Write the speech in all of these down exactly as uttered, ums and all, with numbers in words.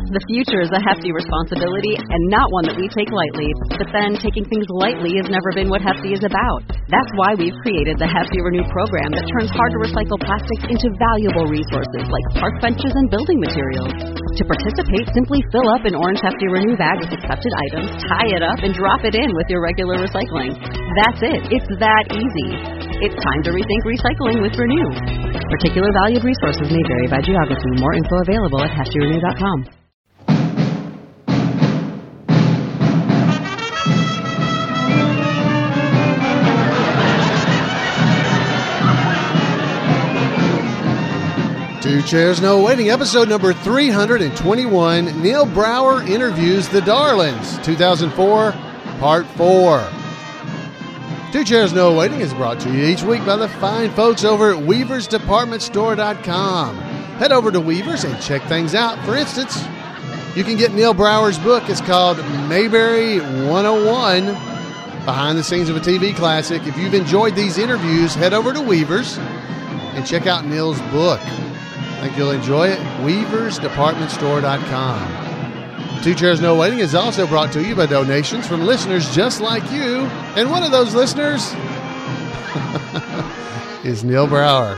The future is a hefty responsibility and not one that we take lightly. But then, taking things lightly has never been what Hefty is about. That's why we've created the Hefty Renew program that turns hard-to-recycle plastics into valuable resources like park benches and building materials. To participate, simply fill up an orange Hefty Renew bag with accepted items, tie it up, and drop it in with your regular recycling. That's it. It's that easy. It's time to rethink recycling with Renew. Particular valued resources may vary by geography. More info available at hefty renew dot com. Two Chairs No Waiting, episode number three hundred twenty-one. Neil Brower interviews the Darlings, two thousand four, part four. Two Chairs No Waiting is brought to you each week by the fine folks over at Weavers Department Store dot com. Head over to Weavers and check things out. For instance, you can get Neil Brower's book. It's called Mayberry one oh one, Behind the Scenes of a T V Classic. If you've enjoyed these interviews, head over to Weavers and check out Neil's book. I think you'll enjoy it. Weavers Department Store dot com. Two Chairs No Waiting is also brought to you by donations from listeners just like you. And one of those listeners is Neil Brower.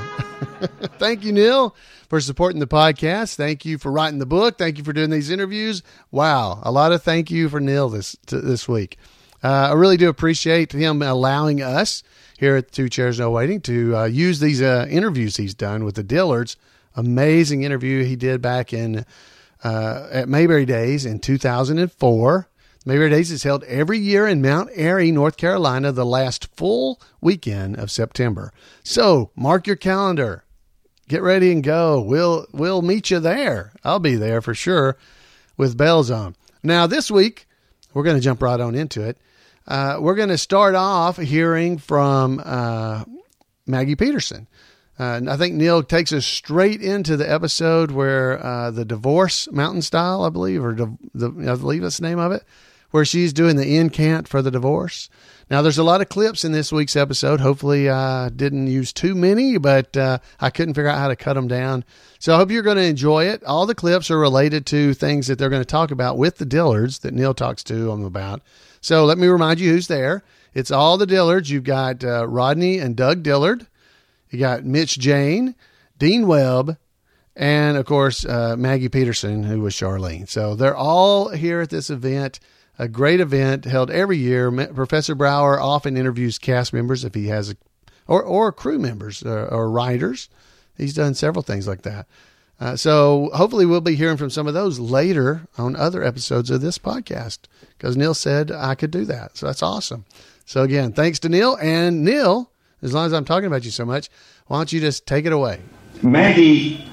Thank you, Neil, for supporting the podcast. Thank you for writing the book. Thank you for doing these interviews. Wow, a lot of thank you for Neil this to, this week. Uh, I really do appreciate him allowing us here at Two Chairs No Waiting to uh, use these uh, interviews he's done with the Dillards. Amazing interview he did back in uh, at Mayberry Days in two thousand four. Mayberry Days is held every year in Mount Airy, North Carolina, the last full weekend of September. So mark your calendar. Get ready and go. We'll we'll meet you there. I'll be there for sure with bells on. Now this week, we're going to jump right on into it. Uh, we're going to start off hearing from uh, Maggie Peterson. Uh, and I think Neil takes us straight into the episode where uh, the divorce mountain style, I believe, or the, the I believe that's the name of it, where she's doing the incant for the divorce. Now, there's a lot of clips in this week's episode. Hopefully, I didn't use too many, but uh, I couldn't figure out how to cut them down. So I hope you're going to enjoy it. All the clips are related to things that they're going to talk about with the Dillards that Neil talks to them about. So let me remind you who's there. It's all the Dillards. You've got uh, Rodney and Doug Dillard. You got Mitch Jane, Dean Webb, and, of course, uh, Maggie Peterson, who was Charlene. So they're all here at this event, a great event held every year. Professor Brower often interviews cast members if he has, a, or, or crew members or, or writers. He's done several things like that. Uh, so hopefully we'll be hearing from some of those later on other episodes of this podcast because Neil said I could do that. So that's awesome. So, again, thanks to Neil. And, Neil, as long as I'm talking about you so much, why don't you just take it away? Maggie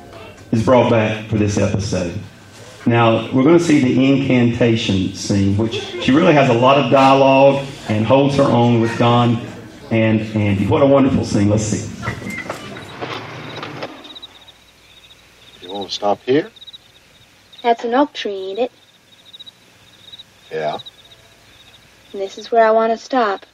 is brought back for this episode. Now, we're going to see the incantation scene, which she really has a lot of dialogue and holds her own with Don and Andy. What a wonderful scene. Let's see. You won't stop here? That's an oak tree, ain't it? Yeah. And this is where I want to stop.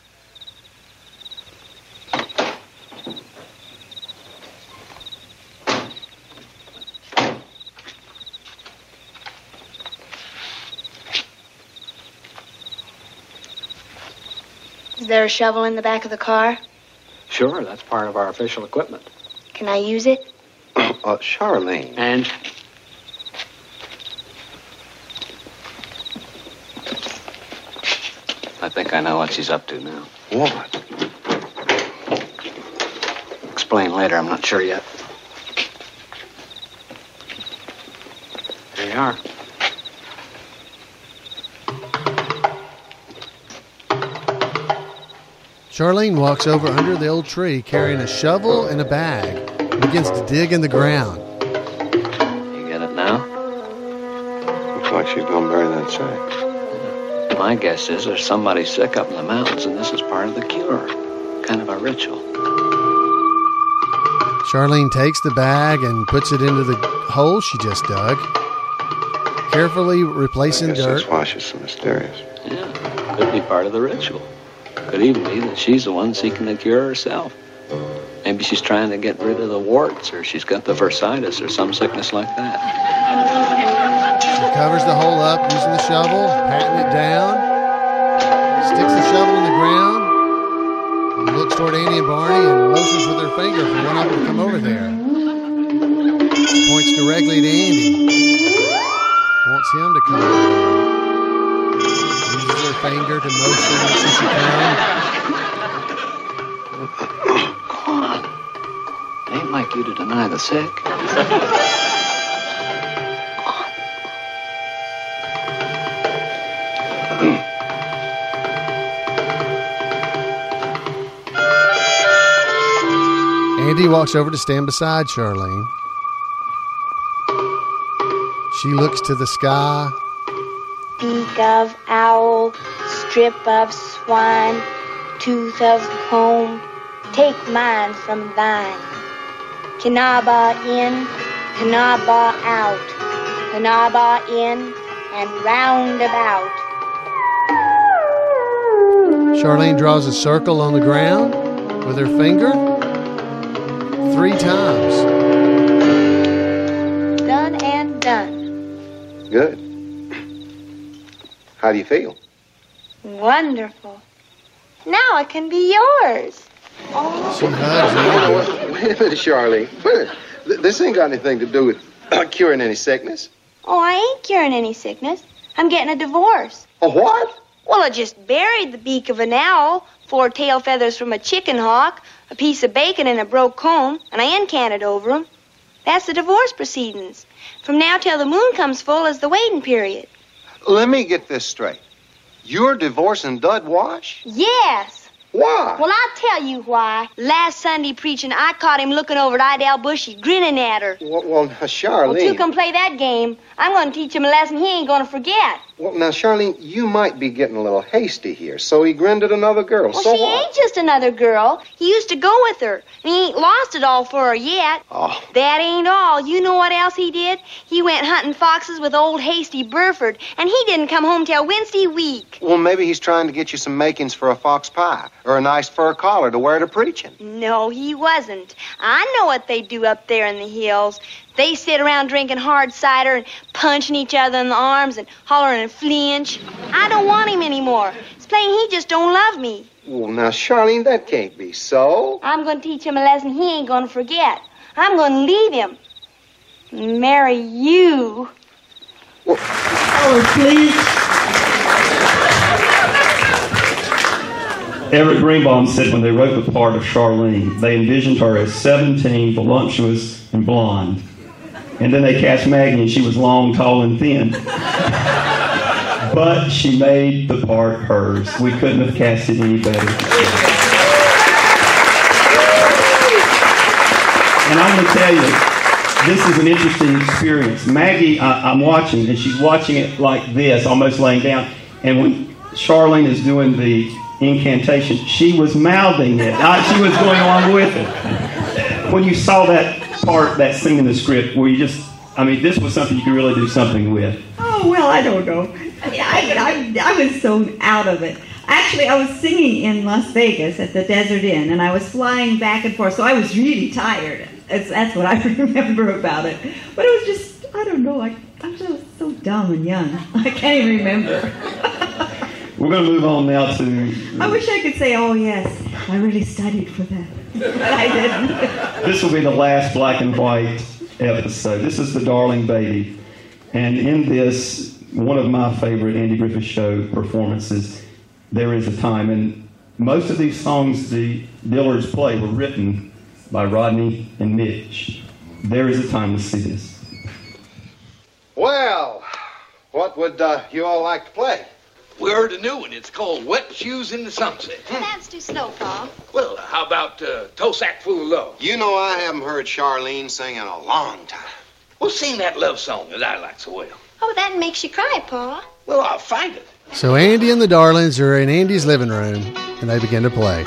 Is there a shovel in the back of the car? Sure, that's part of our official equipment. Can I use it? Uh, Charlene. And? I think I know what she's up to now. What? Explain later, I'm not sure yet. Here you are. Charlene walks over under the old tree carrying a shovel and a bag and begins to dig in the ground. You get it now? Looks like she's gonna bury that sack. My guess is there's somebody sick up in the mountains and this is part of the cure. Kind of a ritual. Charlene takes the bag and puts it into the hole she just dug, carefully replacing I guess dirt. That's why she's so mysterious. Yeah, could be part of the ritual. Could even be that she's the one seeking the cure herself. Maybe she's trying to get rid of the warts, or she's got the bursitis or some sickness like that. covers the hole up using the shovel, patting it down, sticks the shovel in the ground, and looks toward Andy and Barney and motions with her finger for one of them to come over there. Points directly to Andy. Wants him to come over there. Uses her finger to motion that she should come. Come on. It ain't like you to deny the sick. Andy walks over to stand beside Charlene. She looks to the sky. Beak of owl, strip of swine, tooth of comb, take mine from thine. Canaba in, Canaba out, Canaba in, and round about. Charlene draws a circle on the ground with her finger three times. Done and done. Good. How do you feel? Wonderful. Now it can be yours. Oh. She hugs Andy. Wait a minute, Charlene. Wait a minute. Th- This ain't got anything to do with curing any sickness. Oh, I ain't curing any sickness. I'm getting a divorce. A what? Well, I just buried the beak of an owl, four tail feathers from a chicken hawk, a piece of bacon and a broke comb, and I incanted over 'em. That's the divorce proceedings. From now till the moon comes full is the waiting period. Let me get this straight. You're divorcing Dud Wash? Yes. Why? Well, I'll tell you why. Last Sunday preaching, I caught him looking over at Idell Bushy, grinning at her. Well, well now, Charlene. Well, two come play that game. I'm going to teach him a lesson he ain't going to forget. Well, now, Charlene, you might be getting a little hasty here. So he grinned at another girl. Well, so she what? ain't just another girl. He used to go with her, and he ain't lost it all for her yet. Oh. That ain't all. You know what else he did? He went hunting foxes with old Hasty Burford, and he didn't come home till Wednesday week. Well, maybe he's trying to get you some makings for a fox pie or a nice fur collar to wear to preaching. No, he wasn't. I know what they do up there in the hills. They sit around drinking hard cider and punching each other in the arms and hollering and flinch. I don't want him anymore. It's plain he just don't love me. Well, now, Charlene, that can't be so. I'm going to teach him a lesson he ain't going to forget. I'm going to leave him. Marry you. Oh, please. Everett Greenbaum said when they wrote the part of Charlene, they envisioned her as seventeen, voluptuous, and blonde. And then they cast Maggie, and she was long, tall, and thin. But she made the part hers. We couldn't have cast it any better. And I'm going to tell you, this is an interesting experience. Maggie, I, I'm watching, and she's watching it like this, almost laying down. And when Charlene is doing the incantation, she was mouthing it. I, she was going along with it. When you saw that part, that scene in the script, where you just, I mean, this was something you could really do something with. Oh, well, I don't know. I, I, I was so out of it. Actually, I was singing in Las Vegas at the Desert Inn, and I was flying back and forth, so I was really tired. It's, that's what I remember about it. But it was just, I don't know, I, I'm just so dumb and young. I can't even remember. We're going to move on now to... I wish I could say, oh, yes, I really studied for that. But I didn't. This will be the last black and white episode. This is The Darling Baby. And in this, one of my favorite Andy Griffith Show performances, There Is a Time. And most of these songs the Dillards play were written by Rodney and Mitch. There Is a Time. Let's see this. Well, what would uh, you all like to play? We heard a new one. It's called Wet Shoes in the Sunset. That's too slow, Pa. Well, how about uh, Toe Sack Full of Love? You know I haven't heard Charlene sing in a long time. Well, sing that love song that I like so well. Oh, that makes you cry, Pa. Well, I'll find it. So Andy and the Darlings are in Andy's living room, and they begin to play.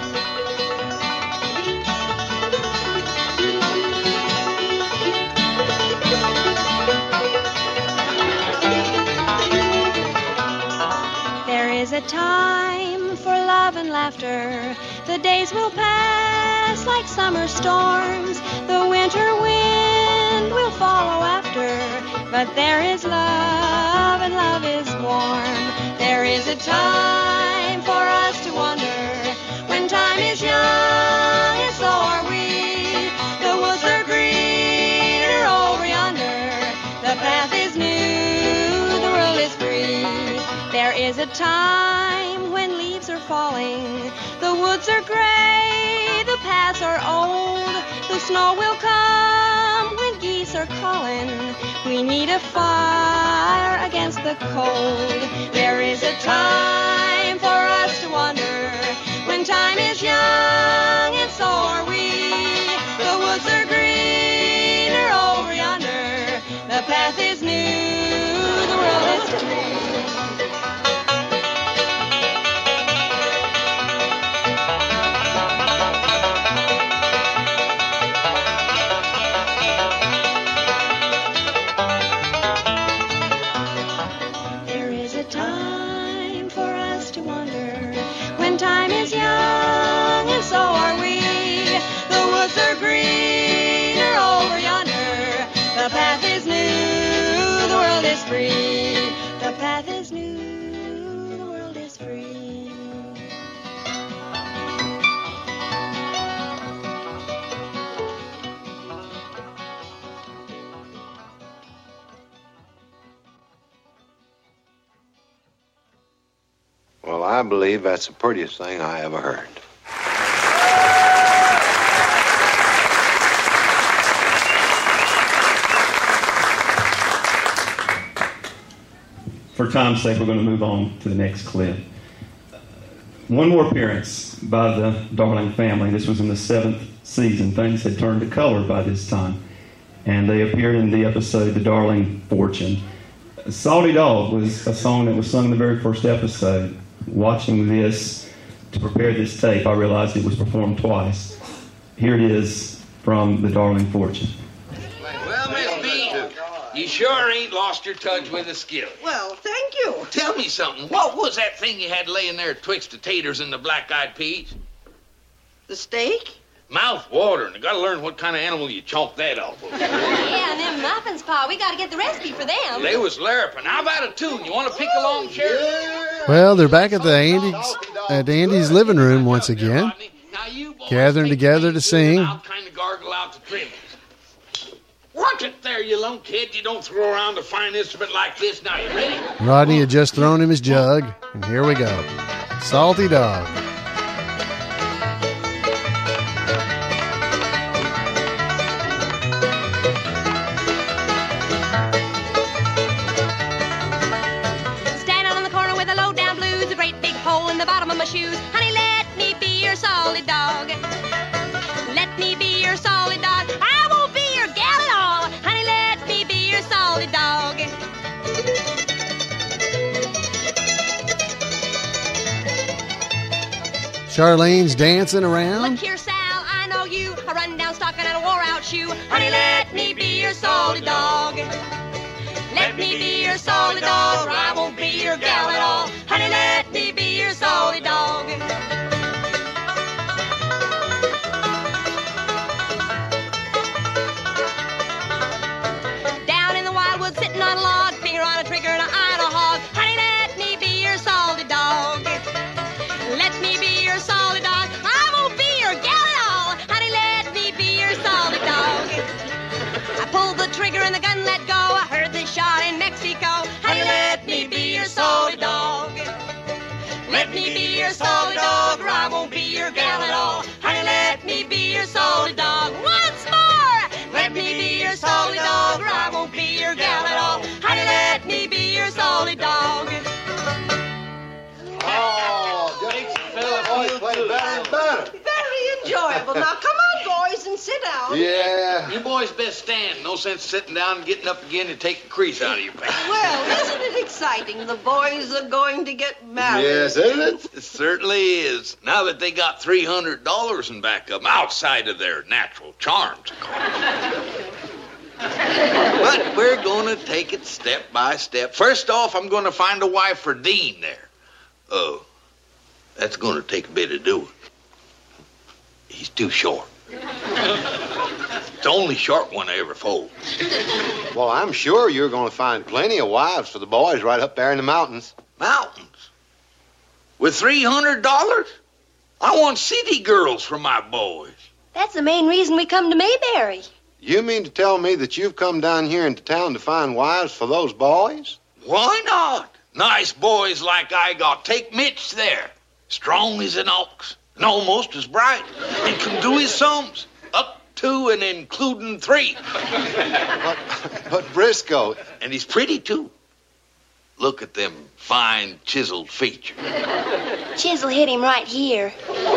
There is a time for love and laughter. The days will pass like summer storms. The winter wind will follow after. But there is love, and love is warm. There is a time for us to wonder. When time is young, and so are we. The woods are greener over yonder. The path is new, the world is free. There is a time when leaves are falling. The woods are gray, the paths are old. The snow will come when geese are calling. We need a fire against the cold. There is a time for us to wonder. When time is young, and so are we. The woods are greener over yonder. The path is new, the world is free. The path is new, the world is free. The path is new, the world is free. Well, I believe that's the prettiest thing I ever heard. For time's sake, we're going to move on to the next clip. One more appearance by the Darling family. This was in the seventh season. Things had turned to color by this time. And they appeared in the episode The Darling Fortune. Salty Dog was a song that was sung in the very first episode. Watching this to prepare this tape, I realized it was performed twice. Here it is from The Darling Fortune. Well, Miss B, you sure ain't lost your touch with the skillet. Well, thank you. Tell me something. What was that thing you had laying there twixt the taters and the black-eyed peas? The steak? Mouth watering. You gotta learn what kind of animal you chomp that off of. Yeah, and them muffins, Pa. We gotta get the recipe for them. They was larraping. How about a tune? You want to pick along, Sheriff? Well, they're back at the Andy's, at Andy's living room once again, gathering together to sing. Kind of gargle out the trimmings. Watch it there, you lone kid. You don't throw around a fine instrument like this. Now, you ready? Rodney had just thrown him his jug, and here we go. Salty Dog. Standing on the corner with a low-down blues, a great big hole in the bottom of my shoes. Honey, let me be your solid dog. Let me be your solid dog. I won't be your gal at all. Honey, let me be your solid dog. Charlene's dancing around. Look here, Sal, I know you. A run-down stocking and a wore-out shoe. Honey, let me be your solid dog. Let me be your solid dog, or I won't be your gal at all. Honey, let me be your solid dog. Down in the wildwood, sitting on a log, finger on a trigger and an eye on a hog. Honey, let me be your solid dog. Let me be your solid dog. I won't be your gal at all. Honey, let me be your solid dog. I pulled the trigger and the gun let go. I heard the shot in Mexico. Honey, let me be your solid dog. Let me be your solid dog, or I won't be your gal at all. Honey, let me be your solid dog. Once more! Let me be your solid dog, or I won't be your gal at all. Honey, let me be your solid dog. Oh, just fella play better and better. Very enjoyable. Now, come on, boys, and sit down. Yeah. You boys best stand. No sense sitting down and getting up again and taking the crease out of your pants. Well, isn't it exciting? The boys are going to get married. Yes, isn't it? It certainly is. Now that they got three hundred dollars in backup outside of their natural charms, of course. But we're going to take it step by step. First off, I'm going to find a wife for Dean there. Oh, that's going to take a bit of doing. He's too short. It's the only short one I ever fold. Well, I'm sure you're going to find plenty of wives for the boys right up there in the mountains. Mountains? With three hundred dollars? I want city girls for my boys. That's the main reason we come to Mayberry. You mean to tell me that you've come down here into town to find wives for those boys? Why not? Nice boys like I got. Take Mitch there. Strong as an ox and almost as bright. And can do his sums up to and including three. But, but Briscoe... And he's pretty, too. Look at them fine, chiseled features. Chisel hit him right here.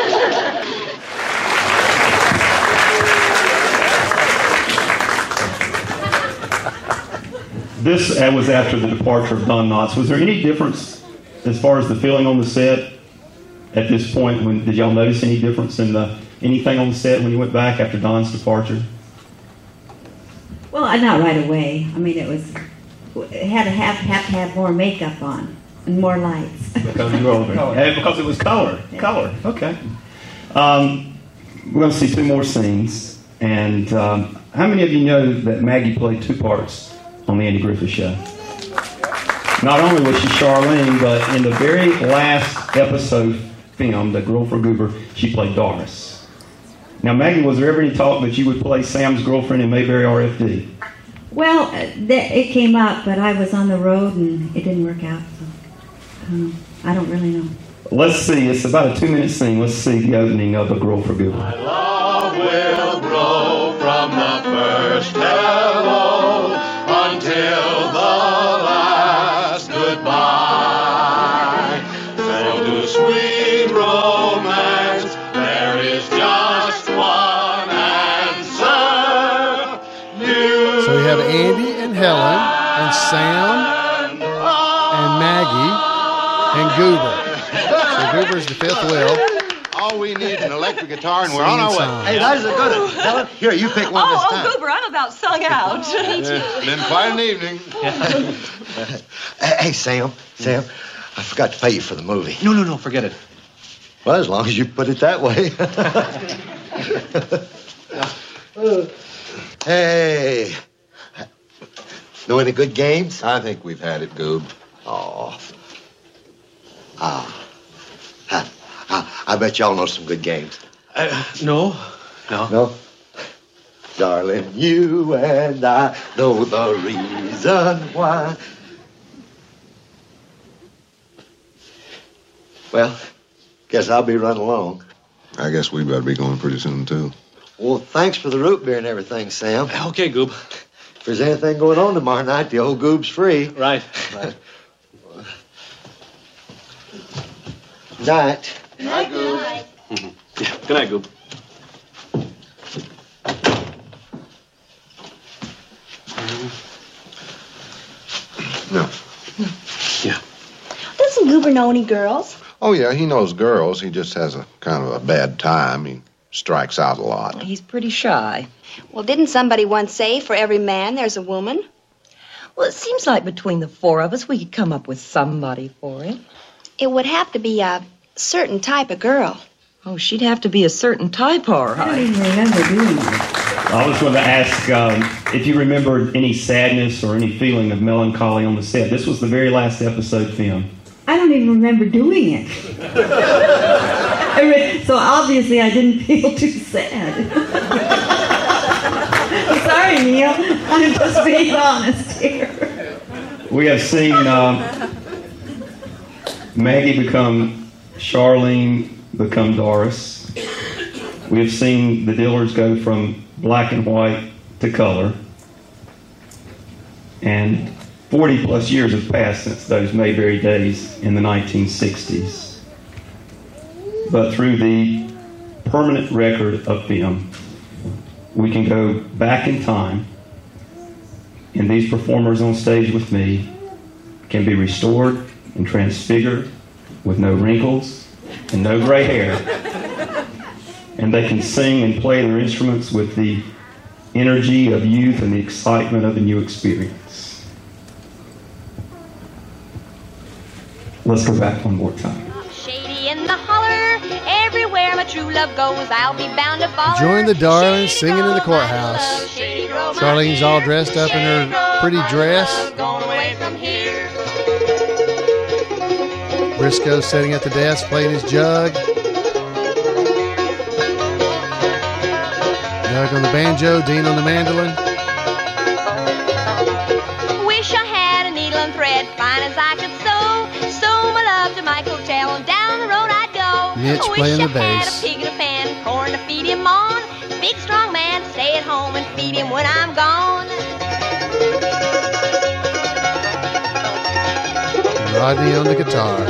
This uh, was after the departure of Don Knotts. Was there any difference as far as the feeling on the set at this point? When did y'all notice any difference in the anything on the set when you went back after Don's departure? Well, uh, not right away. I mean, it was it had to have have to have more makeup on and more lights. Because you were older. Yeah, because it was color. Yeah. Color. Okay. Um, we're going to see two more scenes. And um, how many of you know that Maggie played two parts on the Andy Griffith Show? Not only was she Charlene, but in the very last episode film, The Girl for Goober, she played Doris. Now, Maggie, was there ever any talk that you would play Sam's girlfriend in Mayberry R F D? Well, uh, th- it came up, but I was on the road and it didn't work out. So um, I don't really know. Let's see. It's about a two-minute scene. Let's see the opening of A Girl for Goober. My love will grow from the first hello until the last goodbye. So to sweet romance, there is just one answer. You So we have Andy and Helen and Sam and Maggie and Goober. So Goober's the fifth wheel. All we need is an electric guitar and we're on our way. Hey, that is a good one. Helen, here, you pick one Oh, this oh, time. Goober, I'm about sung out. Yeah, been quite an evening. Hey, Sam, Sam, I forgot to pay you for the movie. No, no, no, forget it. Well, as long as you put it that way. Hey, know any good games? I think we've had it, Goob. Oh. Ah. Ah. I bet y'all know some good games. Uh, no, no. No? Darling, you and I know the reason why. Well, guess I'll be running along. I guess we better be going pretty soon, too. Well, thanks for the root beer and everything, Sam. Okay, Goob. If there's anything going on tomorrow night, the old Goob's free. Right, right. Night. Good night, Goob. Mm-hmm. Yeah, good night, Goob. No. Yeah. Doesn't Goober know any girls? Oh, yeah, he knows girls. He just has a kind of a bad time. He strikes out a lot. He's pretty shy. Well, didn't somebody once say, for every man, there's a woman? Well, it seems like between the four of us, we could come up with somebody for him. It would have to be a certain type of girl. Oh, she'd have to be a certain type, all I don't right. even remember doing that. I was going to ask um, if you remembered any sadness or any feeling of melancholy on the set. This was the very last episode film. I don't even remember doing it. I re- so obviously I didn't feel too sad. I'm sorry, Neil. I'm just being honest here. We have seen um, Maggie become Charlene, become Doris. We have seen the Dillers go from black and white to color. And forty plus years have passed since those Mayberry days in the nineteen sixties. But through the permanent record of film, we can go back in time, and these performers on stage with me can be restored and transfigured with no wrinkles and no gray hair. And they can sing and play their instruments with the energy of youth and the excitement of a new experience. Let's go back one more time. Shady in the holler, everywhere my true love goes, I'll be bound to follow. Join the her. Darlings Shady singing in the Grove, my courthouse. love, Shady Grove, my Charlene's all dear. dressed up in Shady her Grove, pretty my dress. love, going away from here. Briscoe sitting at the desk playing his jug. Doug on the banjo, Dean on the mandolin. Wish I had a needle and thread, fine as I could sew. Sew my love to my coattail, and down the road I'd go. Mitch Wish playing I the had bass. a pig in a pan, corn to feed him on. Big strong man to stay at home and feed him when I'm gone. Rodney on the guitar.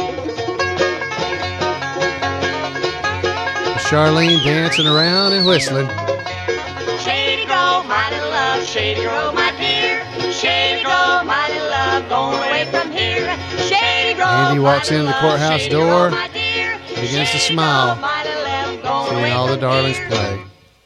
Charlene dancing around and whistling. Shady Grove, my little love, Shady Grove, my dear. Shady Grove, my little love, going away from here. Shady Grove, Andy walks my in the little love, courthouse Shady door, Grove, my dear. begins to Shady smile, Grove, my little love, going seeing away all the from Darlings here. play.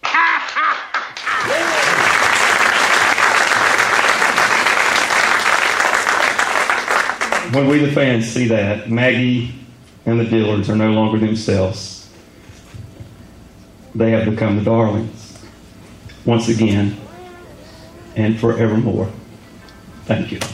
When we, the fans, see that, Maggie and the Dillards are no longer themselves. They have become the Darlings. Once again, and forevermore. Thank you.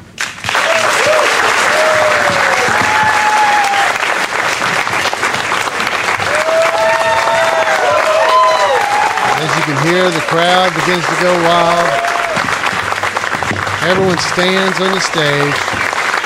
As you can hear, the crowd begins to go wild. Everyone stands on the stage.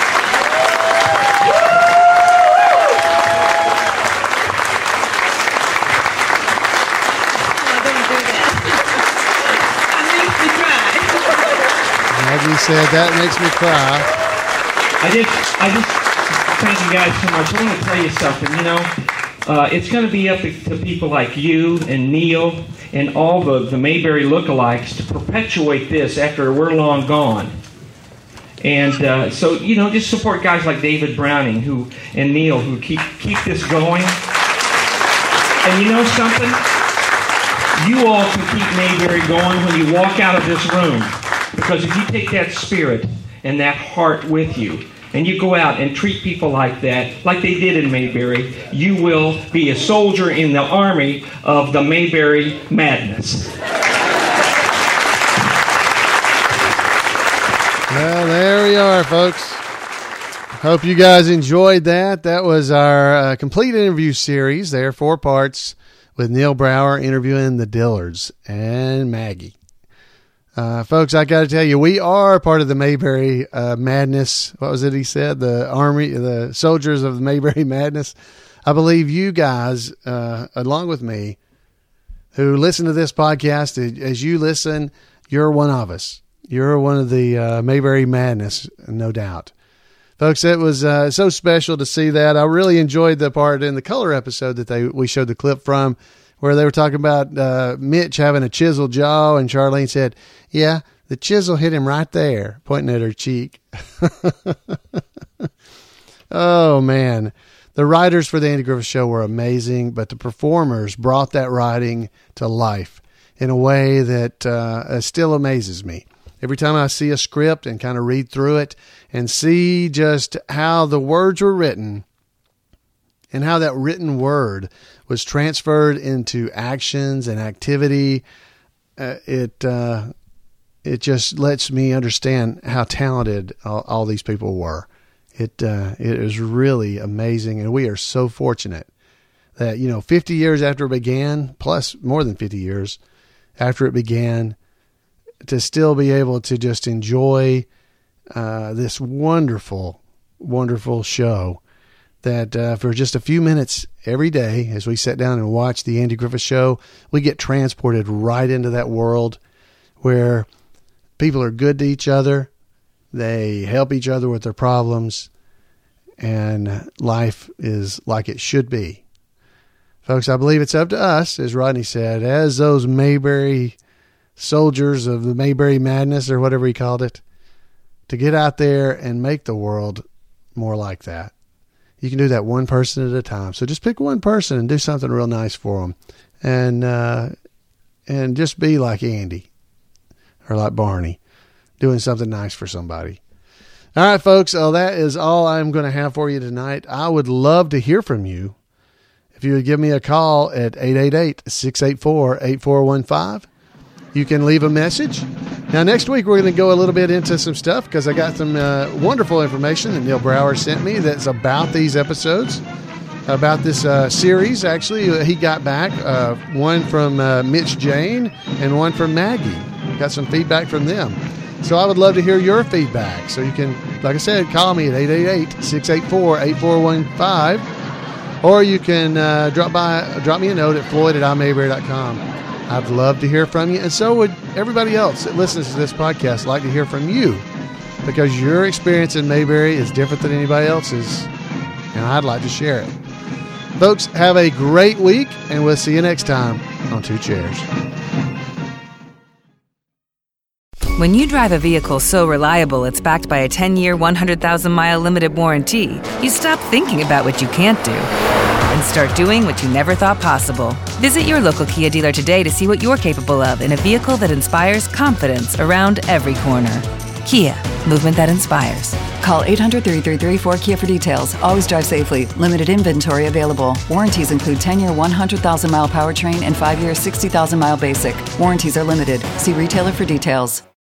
Maggie said, that makes me cry. I just, I just thank you guys so much. I want to tell you something. You know, uh, it's going to be up to people like you and Neil and all the, the Mayberry lookalikes to perpetuate this after we're long gone. And uh, so, you know, just support guys like David Browning who and Neil who keep keep this going. And you know something? You all can keep Mayberry going when you walk out of this room. Because if you take that spirit and that heart with you, and you go out and treat people like that, like they did in Mayberry, you will be a soldier in the army of the Mayberry madness. Well, there we are, folks. Hope you guys enjoyed that. That was our uh, complete interview series. There, four parts with Neil Brower interviewing the Dillards and Maggie. Uh, folks, I got to tell you, we are part of the Mayberry uh, Madness. What was it he said? The army, the soldiers of the Mayberry Madness. I believe you guys, uh, along with me, who listen to this podcast, as you listen, you're one of us. You're one of the uh, Mayberry Madness, no doubt. Folks, it was uh, so special to see that. I really enjoyed the part in the color episode that they we showed the clip from, where they were talking about uh, Mitch having a chiseled jaw, and Charlene said, yeah, the chisel hit him right there, pointing at her cheek. Oh, man. The writers for the Andy Griffith Show were amazing, but the performers brought that writing to life in a way that uh, still amazes me. Every time I see a script and kind of read through it and see just how the words were written and how that written word was transferred into actions and activity, uh, it uh, it just lets me understand how talented all, all these people were. It uh, it is really amazing, and we are so fortunate that, you know, fifty years after it began, plus more than fifty years after it began, to still be able to just enjoy uh, this wonderful, wonderful show that uh, for just a few minutes every day, as we sit down and watch the Andy Griffith Show, we get transported right into that world where people are good to each other. They help each other with their problems, and life is like it should be. Folks, I believe it's up to us, as Rodney said, as those Mayberry soldiers of the Mayberry Madness, or whatever he called it, to get out there and make the world more like that. You can do that one person at a time. So just pick one person and do something real nice for them, and uh, and just be like Andy or like Barney, doing something nice for somebody. All right, folks. So that is all I'm going to have for you tonight. I would love to hear from you. if you would give me a call at eight eight eight, six eight four, eight four one five, you can leave a message. Now, next week, we're going to go a little bit into some stuff because I got some uh, wonderful information that Neil Brower sent me that's about these episodes, about this uh, series. Actually, he got back uh, one from uh, Mitch Jane and one from Maggie. Got some feedback from them. So I would love to hear your feedback. So you can, like I said, call me at eight eight eight, six eight four, eight four one five, or you can uh, drop by, drop me a note at floyd at i mayberry dot com. I'd love to hear from you, and so would everybody else that listens to this podcast like to hear from you, because your experience in Mayberry is different than anybody else's, and I'd like to share it. Folks, have a great week, and we'll see you next time on Two Chairs. When you drive a vehicle so reliable it's backed by a ten-year, one hundred thousand mile limited warranty, you stop thinking about what you can't do and start doing what you never thought possible. Visit your local Kia dealer today to see what you're capable of in a vehicle that inspires confidence around every corner. Kia, movement that inspires. Call eight hundred, three three three, four Kia for details. Always drive safely. Limited inventory available. Warranties include ten-year, one hundred thousand mile powertrain and five-year, sixty thousand mile basic. Warranties are limited. See retailer for details.